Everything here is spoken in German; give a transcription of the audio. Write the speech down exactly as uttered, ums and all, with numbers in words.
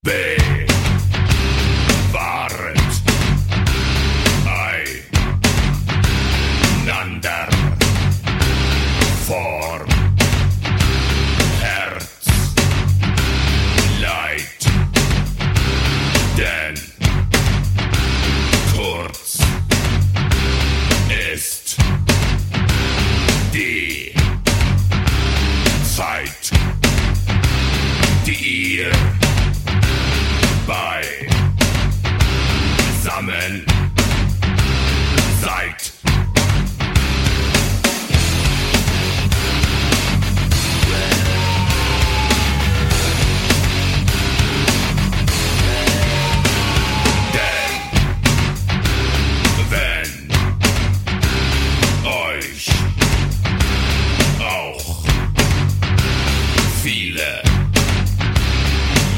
bewahret einander vor Herzleid, denn kurz ist die Zeit, die ihr beisammen